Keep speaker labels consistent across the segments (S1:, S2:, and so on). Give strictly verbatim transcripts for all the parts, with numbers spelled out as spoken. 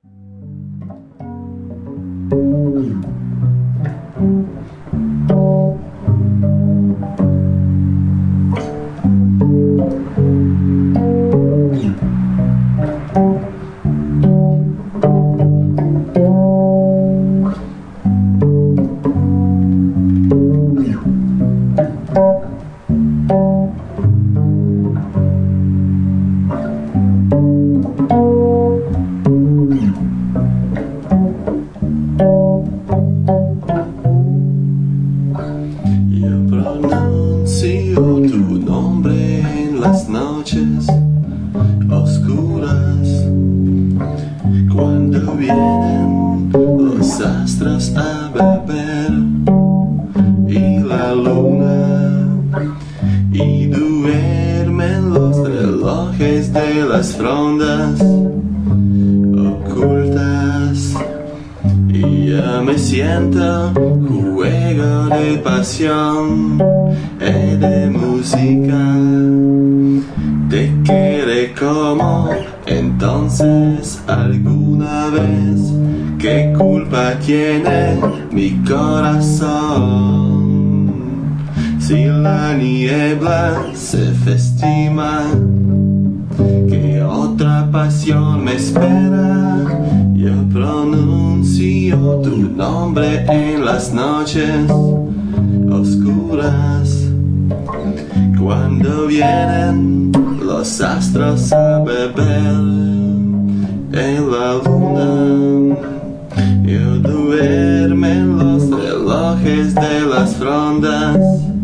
S1: Pronuncio tu nombre en las noches oscuras, cuando vienen los astros a beber y la luna, y duermen los relojes de las frondas ocultas, y ya me siento juego de pasión y de música. Te quedé como entonces alguna vez. ¿Qué culpa tiene mi corazón? Si la niebla se festima, ¿qué otra pasión me espera? Yo pronuncio tu nombre en las noches oscuras, cuando vienen los astros a beber en la luna, y duermen los relojes de las frondas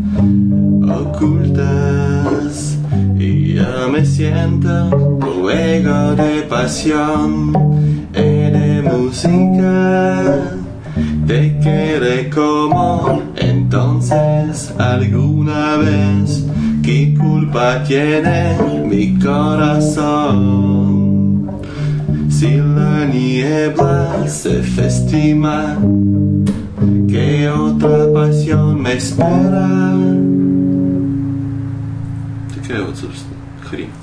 S1: ocultas, y yo me siento fuego de pasión y de música. Te quedé como entonces alguna vez. ¿Qué culpa tiene mi corazón? Si la niebla se festima, ¿qué otra pasión me espera? Такая вот, собственно, хрень.